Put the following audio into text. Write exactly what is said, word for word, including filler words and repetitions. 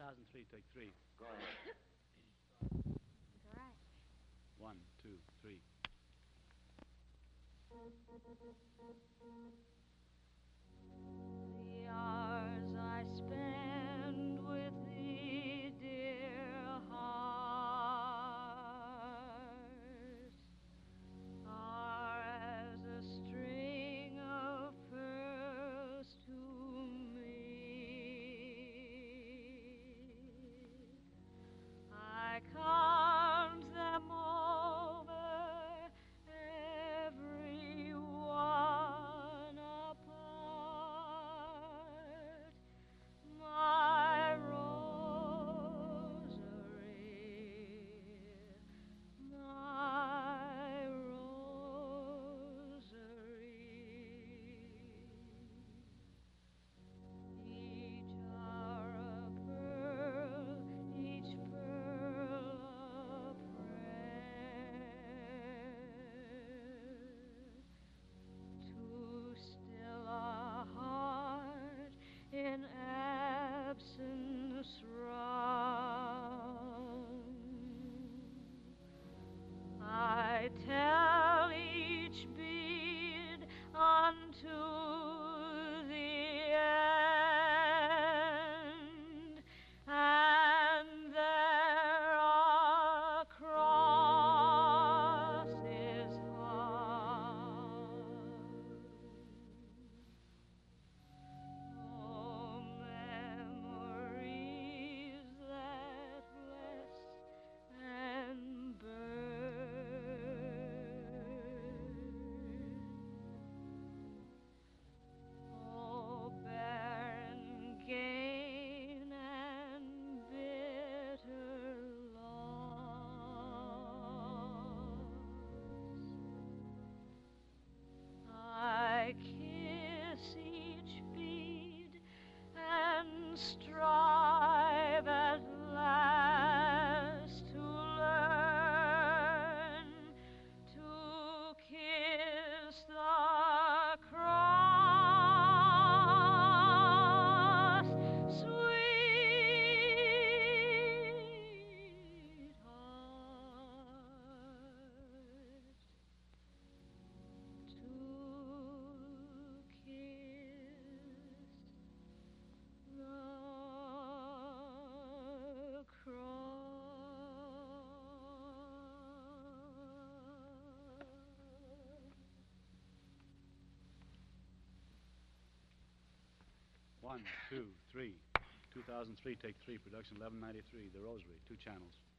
thousand three, take three. Go ahead. All right. One, two, three. The hours I spend with thee, dear heart, are as a string of pearls to me. I count them over, every one apart, my rosary, my rosary. Each are a pearl, each pearl a prayer, to still a heart in absence wrung. I tell each bead unto the end, and there are crosses hung. Oh, memories that bless and burn. Oh, barren gain and bitter loss. I kiss each bead and strive at last to learn to kiss the cross, sweetheart, to kiss the cross. One, two, three. two thousand three, take three. Production eleven ninety-three. The Rosary, two channels.